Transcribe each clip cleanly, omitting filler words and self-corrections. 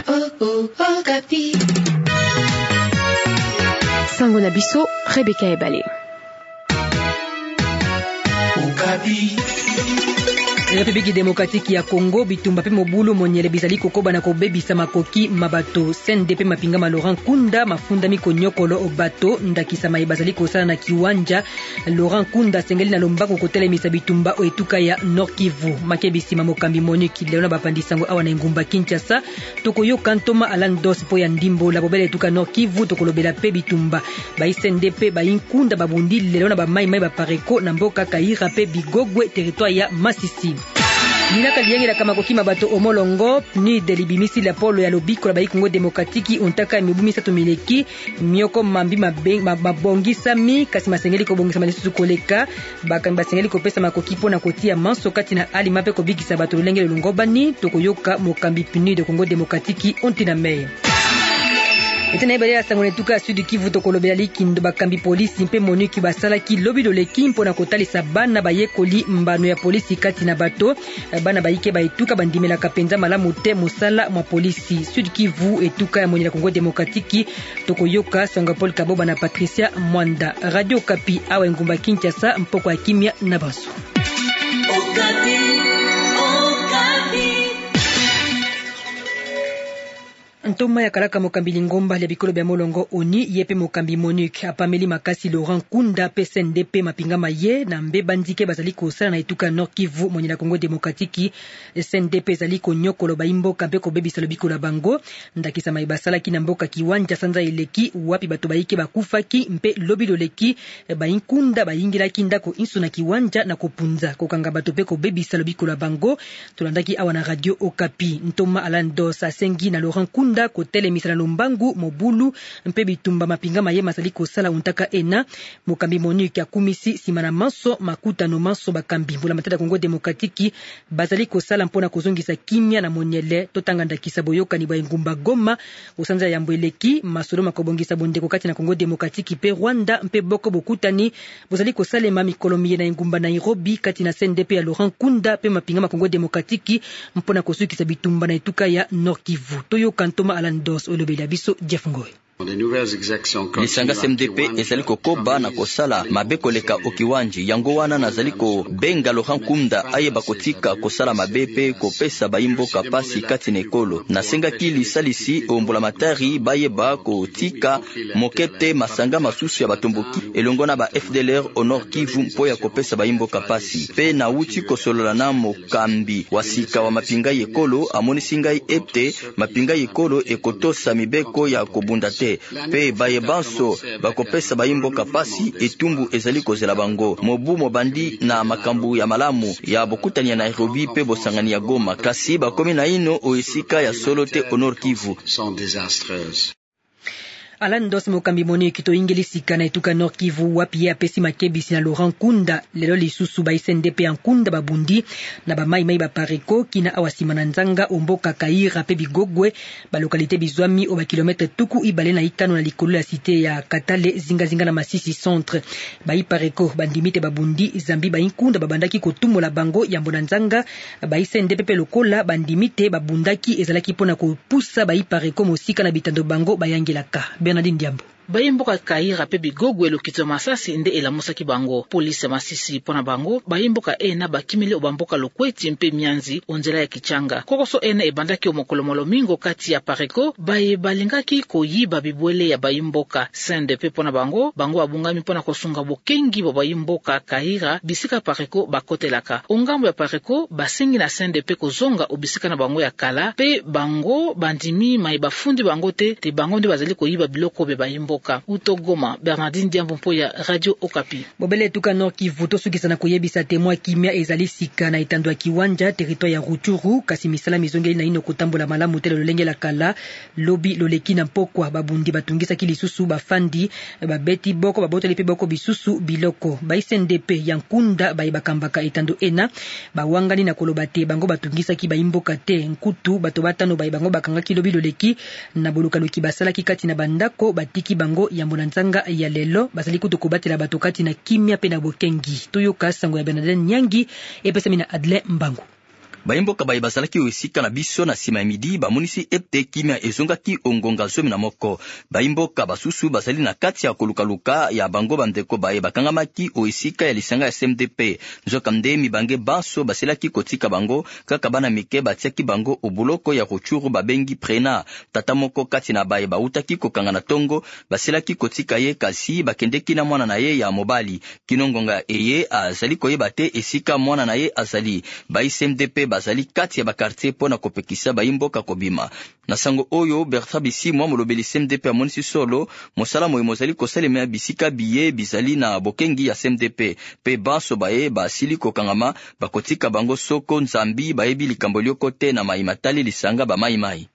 Sango na biso, Rebecca Ebale. République démocratique ya Congo bitumba pe mobulu monyele bizali kokoba na kobebisa makoki mabato CNDP mapinga ma Laurent Nkunda mafunda mikonyokolo obato ndakisa mai bazali kosala na kiwanja Laurent Nkunda sengeli na lombako kotelemisa bitumba o etuka ya Nord Kivu makebisi mamokambi Monique Leona bapandisango awa na ngumba Kinshasa tokoyo kantoma Alan Dos po ya ndimbo la bobele etuka Nord Kivu tokolobela pe bitumba ba CNDP ba Nkunda babundi Leona ba mai ba pareko na mboka Kaira pe Bigogwe territoire ya Masisi. Nina kaliyengi la kamakoki mabato omolongo ni delibimisi la polo ya lobiko la bayi Congo Demokratiki untaka mibumisa tumileki mioko mambi mabongisa mi kasi masengeli ko bongisa malisusu koleka bakambi basengeli ko pesa makoki pona kotia manso kati na ali mape ko bikisa bato lengele lungobani tokoyoka mokambi puni de Congo Demokratiki ontina mei. Etena ibale ya sangone tuka Sud Kivu tokolobela likindo bakambi polisi mpe Monique basala ki lobi doleki mpona kotalisa bana bayekoli mbano ya polisi kati na bato bana bayike baituka bandimela kapenza malamu te musala mwa polisi Sud Kivu etuka ya monela Congo Demokratiki tokoyoka Sangapol Kaboba na Patricia Mwanda Radio Kapi awa ngumba Kinshasa mpoko ya kimya na baso. Ntoma ya kalaka mokambi lingomba le bikolo bya molongo oni yepe mokambi Monique apameli makasi Laurent Nkunda pe CNDP mapinga maye na mbeba ndike bazali kosala na etuka Nord Kivu moni na Congo Demokratiki CNDP zali konyokolo baimboka mpe kobebisa lo bikola bango ndakisa mai basala ki na mboka kiwanja sanza eleki wapi bato bayike bakufaki mpe lobi loleki Nkunda bayingila ki ndako insu na kiwanja na kopunza kokanga bato pe kobebisa lo bikola bango tolandaki awa na Radio Okapi. Ntoma Alan Dos asengi na Laurent Nkunda kotele misala lombangu mobulu mpe bitumba mapinga maye masali kosala untaka ena mokambi Monique akumisi simana manso makuta no manso bakambi mbula matata Congo Demokratiki bazali kosala mpona kozongisa kimya na monyele totanga ndakisa boyoka ni ba ngumba Goma usanza ya mbweleki masolo makobongisa bondeko kati na Congo Demokratiki pe Rwanda mpe boko bokutani bozali kosala mami Colombie na ngumba Nairobi kati na CNDP ya Laurent Nkunda pe mapinga ma Congo Demokratiki mpona kosukisa bitumba na etuka ya Nord Kivu toyo kantoma Alan Dos olobela biso Jeff Ngoy. Lisanga CNDP ezali kokoba na kosala mabe koleka okiwanji yango wana nazali ko benga Laurent Nkunda ayeba kotika kosala mabe pe kopesa baimboka pasi kati na ekolo nasenga ki lisalisi ombola matari bayeba kotika mokete masanga masusu ya batomboki elongo na ba FDLR au Nord Kivu mpo ya kopesa baimboka pasi pe na uti kosolola na mokambi wasika wa mapinga yekolo amonisi ngai ete mapinga yekolo ekotosa mibeko ya kobunda te pe bayebanso bakopesa baimboka pasi etumbu ezali kozela bango mobu mobandi na makambu ya malamu ya bokutani ya Nairobi pe bosangani ya Goma kasi bakomi na ino oesika ya solo te au Nord Kivu. Alan Dos mokambi Monique to ingelisika na etuka Nord Kivu wapi ya pesi makebisi na Laurent Nkunda lelo lisusu ba CNDP ya Nkunda babundi na ba mai ba pareko kina awasima na nzanga omboka Kaira pe Bigogwe ba lokalite bizwami o ba kilometre tuku ibale na itano na likolo ya cité ya Katale zinga na Masisi centre ba pareko bandimite babundi zambi ba Nkunda babandaki kotumola bango ya mbona nzanga ba CNDP pe lokola bandimite babundaki ezalaki pona kopusa ba pareko mosika na bitando bango bayangelaka Bernardine Diambo. Bayimboka Kaira pe Bigogwe lokito Masasi nde elamusaki bango police Masisi pona bango bayimboka ena bakimile obamboka lokweti mpe mianzi onzela ya kichanga kokoso ena ebandaki omokolomolo mingo kati ya pareko baye balingaki koyiba bibwele ya bayimboka CNDP pona bango abungami pona kosunga bokengi bo bayimboka Kaira bisika pareko bakotelaka ongambo ya pareko basengi na CNDP kozonga obisika na bango ya kala pe bango bandimi mai bafundi bango te bango nde bazali koyiba biloko be bayimboka Utogoma. Bernardine Diambo mpo ya Radio Okapi. Bobele tuka Nord Kivu tosukisa na koyebisa témoin kimia ezali sika na etando ya kiwanja territoire ya Rutshuru kasi misala mizongeli na ino kotambola malamu tele lolenge la kala lobi loleki na pokwa babundi batungisa kilisusu bafandi babeti boko baboteli pe boko bisusu biloko ba CNDP ya Nkunda bakambaka etando ena bawangani na kolobate bango batungisa ki baimboka te nkutu bato batano bango bakangaki lobi loleki na bolukaluki basala kikati na bandako batiki bango ya mbonanzanga ya lelo basali kutu kobatela bato kati na kimia pe na bokengi toyoka sango ya Bernardine Nyangi epesa mina Adle Mbangu. bayimboka baye bazalaki osika na biso na sima ya midi bamonisi ete kimia ezongaki ongonga 11 bayimboka basusu bazali na kati ya kolukaluka ya bango bandeko baye bakangamaki oesika ya lisanga ya CMDP nzoka nde mibange banso baselaki kotika bango kaka bana mike batiaki bango obuloko ya Ruchuru babengi prena tata moko kati na baye bautaki kokanga na tongo baselaki kotika ye kasi bakendeki na mwana na ye ya mobali kinongonga eye azali koyeba te esika mwana na ye azali bayi CMDP bazali kati ya bakartier pona kopekisa bayimboka kobima na sango oyo Bertrand Bisimwa molobeli CMDP amonisi solo mosala moyo mozali kosalema bisika biye bizali na bokengi ya CMDP pe banso baye basili kokangama bakotika bango soko nzambi bayebi likambo lioko te na maimatali lisanga ba mai.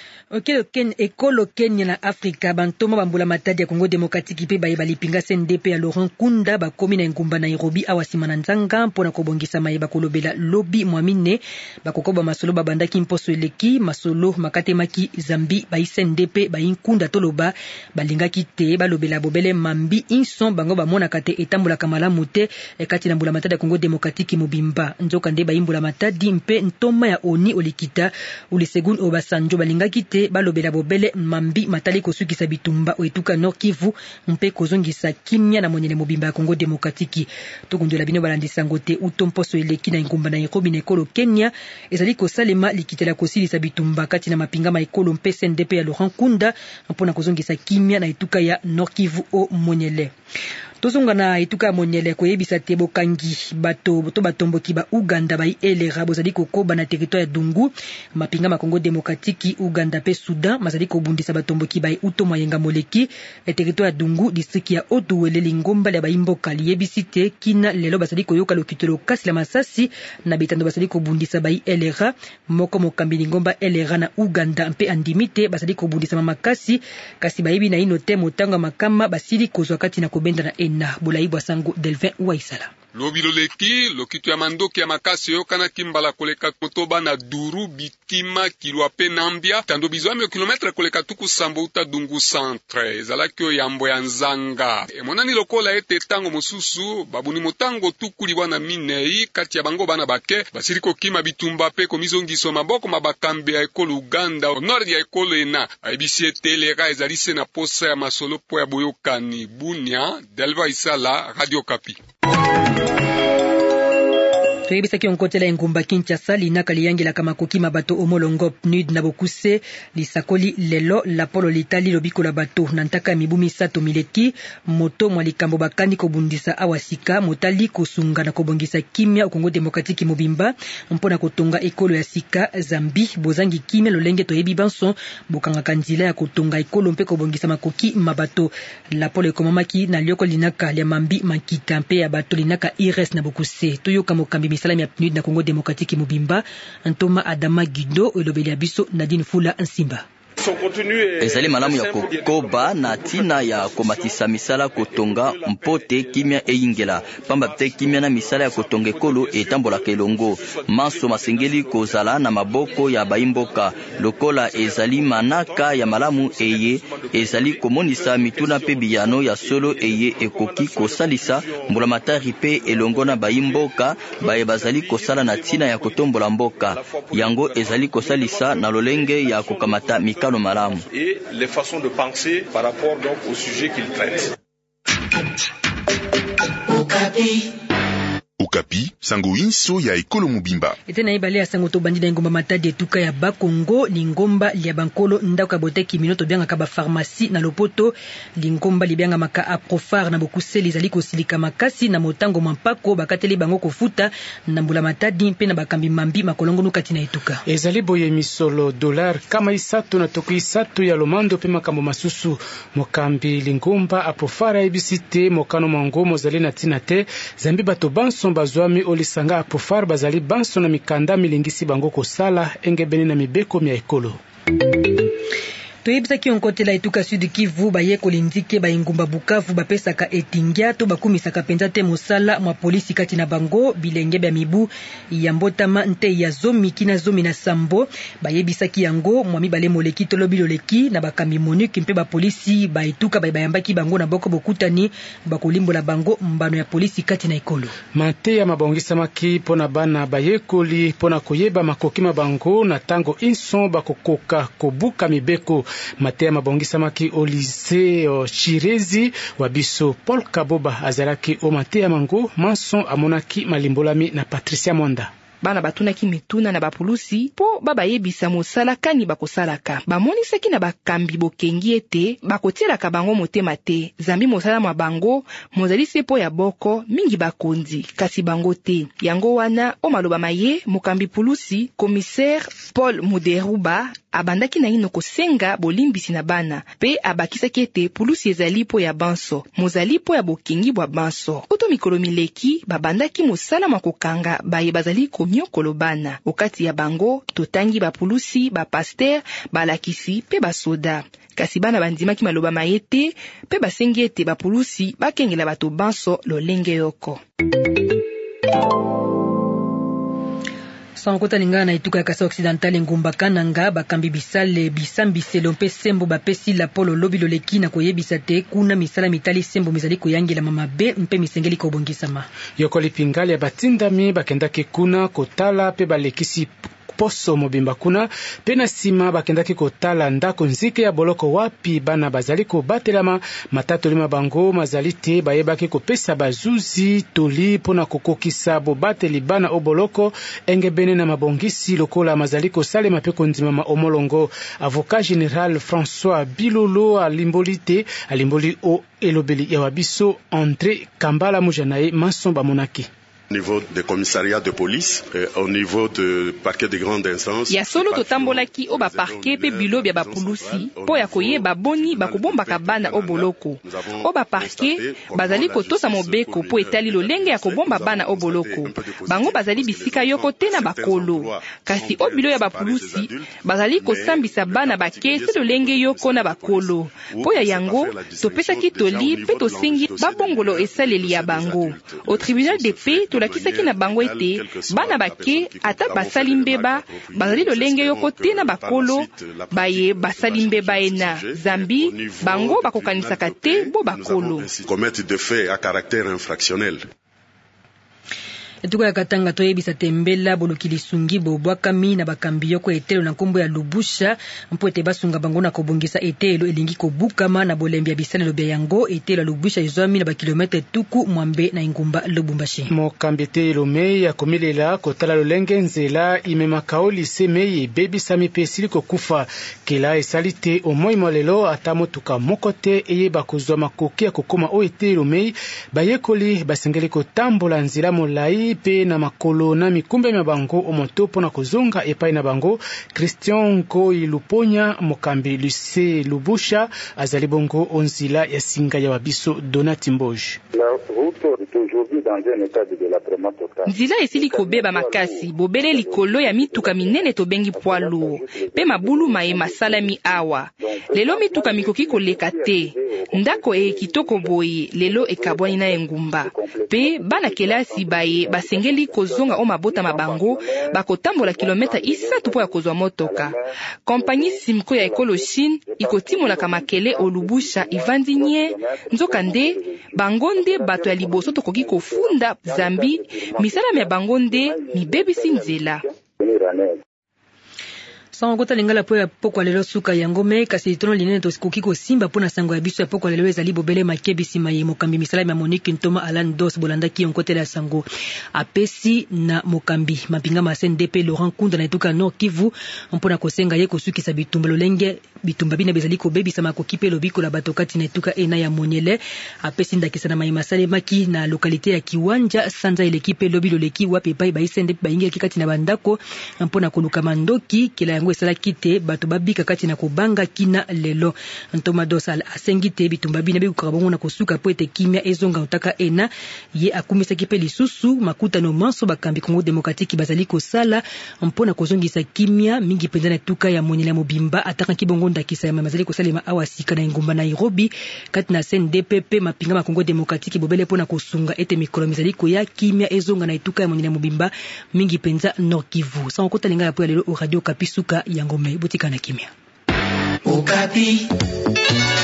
Ekolo Kenya na Afrika bantoma bambula matadi ya Kongo Demokratiki pe baye balipinga CNDP ya Laurent Nkunda bakomi na ngumba Nairobi awasima na nzanga mpona kobongisa maye bakolobela lobi mwamine bakokoba masolo babandaki mposo eleki masolo makatemaki Zambi bayi CNDP bayi Nkunda toloba balingaki te balobela bobele mambi inson bango bamonaka te etambulaka malamu te kati na mbula matadi ya Kongo Demokratiki mobimba nzoka nde bayimbula matadi mpe ntoma ya Oni Olikita Olusegun Obasanjo balingaki te balobela bobele mambi matali kosukisa bitumba oetuka Nord Kivu mpe kozongisa kimia na monyele mobimba ya Kongo Demokratiki tokundola bino balandisa ngote utomposo eleki na ngumba na Nairobi na ekolo Kenya ezali kosalema likitela kosilisa bitumba kati na mapinga ma ekolo mpe CNDP ya Laurent Nkunda mpona kozongisa kimia na etuka ya Nord Kivu o monyele tozonga na etuka ya monyele koyebisa te bokangi bato batomboki ba Uganda bayi elera bozali kokoba na territoire ya Dungu mapinga ma Kongo Demokratiki Uganda pe Sudan mazali kobundisa batomboki bayi uto moyenga moleki territoire ya Dungu district ya Oduwele lingomba ya bayimboka liyebisi te kina lelo bazali koyoka lokitelo kasi la masasi na bitando bazali kobundisa bayi elera moko mokambi lingomba elera na Uganda mpe andimite bazali kobundisa makasi kasi bayibi na inote motanga makama basili kozwa kati na kobenda na na Bulaibwa Sango Delvin Waisala. Lobilo leki lokitu ya mandoki ya makasi yokana kimbala koleka kotoba na Duru Bitima Kilwa pe Nambia tando bizwami kilometre koleka tuku sambo uta Dungu centre ezalaki yo yambo ya nzanga emonani lokola ete tango mosusu babuni motango tuku libwana minei kati ya bango bana bake basili kokima bitumba pe komizongiso maboko mabakambe ya ekolo Uganda nord ya ekolo ena ayebisi ete elera ezalise na posa ya masolo po ya boyokani Bunia Delva Isala Radio Kapi. Toyebisa ki onkotela ngumba Kinshasa linaka liyangela kama kokima bato omolongo PNUD na bokuse lisakoli lelo la polo litali lobiko la bato nantaka mibumi sato mileki moto mwalikambo bakani kobundisa awasika motali kosunga na kobongisa kimia Kongo Demokratiki mobimba mpona kotonga ekolo ya sika Zambi bozangi kimia lolenge toyebi banso bokanga kanzila ya kotonga ekolo mpe kobongisa makoki mabato la polo ekomamaki na lioko linaka ya mambi mankita mpe ya bato linaka Ires na bokuse toyoka mokambi salami ya PNUD na Kongo Demokratiki mobimba Ntoma Adama Gido elobeli ya biso Nadine Fula Nsimba. Ezali malamu ya kokoba na tina ya komatisa misala kotonga mpote kimia eingela pamba te kimia na misala ya kotonga ekolo etambola kelongo maso masengeli kozala na maboko ya baimboka lokola ezali manaka ya malamu eye ezali komonisa mituna pe biyano ya solo eye ekoki kosalisa mbulamatari pe elongo na baimboka baye bazali kosala na tina ya kotombola mboka yango ezali kosalisa na lolenge ya kokamata mikalo malamu et les façons de penser par rapport donc au sujet qu'il traite. Okapi, sango inso ya ekolo mobimba. Etena ibale ya sango to bandida ngomba matadi etuka ya Bakongo, lingomba lia bankolo ndako boteki minoto bianga kaba pharmacie na lopoto, lingomba libianga maka aprofar na bokuse lizali kosilika makasi na motango mampako bakateli bango kofuta na mbula matadi mpe na bakambi mambi makolongo nukati na etuka. Ezali boye misolo dollar kama isato na toku isato ya lomando pe makambo masusu mokambi lingomba aprofar ebisite mokano mango mozali na tinate zambi bato banso bazwami olisanga aprofar bazali banso na mikanda milingisi bango kosala engebeni na mibeko mya ekolo. toyebisaki onkotela etuka Sud Kivu baye kolindike baingumba Bukavu bapesaka etingia to bakumisaka penza te mosala mwa polisi kati na bango bilenge bya mibu ya mbotama nte ya zomi kina zomi na sambo bayebisaki yango mwa mibale moleki to lobi loleki na bakambi Monique mpe ba polisi baetuka bayambaki bango na boko bokutani bakolimbola bango mbano ya polisi kati na ekolo mate ya mabongisamaki pona bana bayekoli pona koyeba makoki mabango na tango inson bakokoka kobuka mibeko mate ya mabongisamaki Olise Chirezi wa biso Paul Kaboba azalaki o mate ya mango manson amonaki malimbolami na Patricia Monda. Bana batunaki mituna na bapulusi po babayebisa mosala kani bakosalaka bamonisaki na bakambi bokengi ete bakotielaka bango motema te zambi mosala mwa bango mozali se po ya boko mingi bakonzi kasi bango te yango wana o maloba maye mokambi pulusi commissaire Paul Muderuba abandaki na ino kosenga bolimbisi na bana pe abakisaki ete pulusi ezali po ya banso mozali po ya bokengi bwa banso oto mikolo mileki babandaki mosala mwa kokanga baye bazali nyokolo bana okati ya bango totangi bapulusi bapaster balakisi pe basoda kasi bana bandimaki maloba mayete pe basengi ete bapulusi bakengela bato banso lolenge yoko. Sankota lingana na ituka ya Kasa Occidental ngumba kananga bakambi bisale bisambiselo mpe sembo bapesi la polo lobi loleki na koyebisa te kuna misala mitali sembo mizali koyangela mamabe mpe misengeli kobongisama yokoli pingali ya batindami bakendaki kuna kotala pe balekisi poso mobimba kuna pena sima bakendaki kotala ndako nzike ya boloko wapi bana bazali kobatelama matatu lima bango mazali te bayebaki kopesa bazuzi toli pona kokokisa bobateli bana oboloko engebene na mabongisi lokola mazali kosalema pe kondimama omolongo avocat général François Bilolo alimboli o elobeli ya wabiso André Kambala mujanaye Mansomba Monaki. Au niveau des commissariats de police, au niveau de parquet de grande instance. Ya solo totambolaki o ba parquet pe bilo bya bapulusi po ya koyeba boni bakobombaka bana oboloko. O ba parquet bazali kotosa mobeko po etali lolenge ya kobomba bana oboloko. Bango bazali bisika yoko te na bakolo. Kasi o bilo ya bapulusi bazali kosambisa bana bakese lolenge yoko na bakolo. Po ya yango topesaki toli pe tosengi babongolo esaleli ya bango. Au tribunal de paix lakisaki na bango ete bana bake ata basali mbeba bazali lolenge yoko te na bakolo baye basali mbeba ena zambi bango bakokanisaka te bo bakolo commettre des faits à caractère infractionnel. Etuka ya Katanga toyebisa tembela bolokili sungi bobwakami na bakambi yoko etelo na nkombo ya Lubusha mpo ete basunga bango na kobongisa etelo elingi kobukama na bolembi ya bisale lobya yango etelo Lubusha izwami na bakilometre tuku mwambe na ingumba Lubumbashi. Mokambi etelo mei ya komilela kotala lolenge nzela imemaka lise mei ebebisami pe esili kokufa kela esalite omoi molelo ata motuka moko te eyeba kozwa makoki ya kokoma o etelo mei bayekoli basengeli kotambola nzela molai pe na makolo na mikumbe ya bango omoto pona kozonga epai na bango. Christian Koi Luponya mokambi Luce Lubusha azali bongo onzila ya singa ya wabiso Donati Mboj. Nzila esili kobeba makasi bobele likolo ya mituka minene tobengi poalo pe mabulu maye masalami awa lelo mituka mikoki koleka te ndako kitoko boye lelo ekabwani na engumba pe bana kelasi baye basengeli kozonga o mabota mabango bakotambola kilometra 3 po ya kozwa motoka. Kompagnie Simco ya ekolo Chine ikotimolaka makele Olubusha ivandi nye nzoka nde bango nde bato ya liboso tokoki kofunda zambi misala ya bango nde mibebisi nzela. Sangota lingala po ya pokwa lelo suka yango me kasi tono linene tosikoki kosimba pona sango ya biso ya pokwa lelo ezali bobele makebisi maye mokambi misala ya Monique Ntoma Alan Dos bolandaki onkotela ya sango apesi na mokambi mapinga ma CNDP Laurent Kunda na etuka Nord Kivu mpona kosenga ye kosukisa bitumba lolenge bitumba bina bezali kobebisa makoki pe lobiko la batokati na etuka ena ya Moniele apesi ndakisa na mayi masale maki na lokalite ya Kiwanja sanza elekipe lobi loleki wape pai ba CNDP baingi kikati na bandako mpona koluka mandoki kila yango bongo esala kite bato babika kati na kobanga kina lelo. Ntoma dosal asengite bitumba bina bikuka bongo na kosuka po ete kimia ezonga utaka ena ye akumisaki pe lisusu makutano manso bakambi Kongo Demokratiki bazali kosala mpona kozongisa kimia mingi penza na tuka ya monyela mobimba ataka kibongo ndakisa ya mazali kosalema awa sika na ngumba Nairobi kati na CNDP mapinga ma Kongo Demokratiki bobele pona kosunga ete mikolo mizali koya kimia ezonga na tuka ya monyela mobimba mingi penza Nord Kivu. Sa okota linga ya po ya lelo o Radio Kapisuka ya Ngome botika na kimia. Okapi.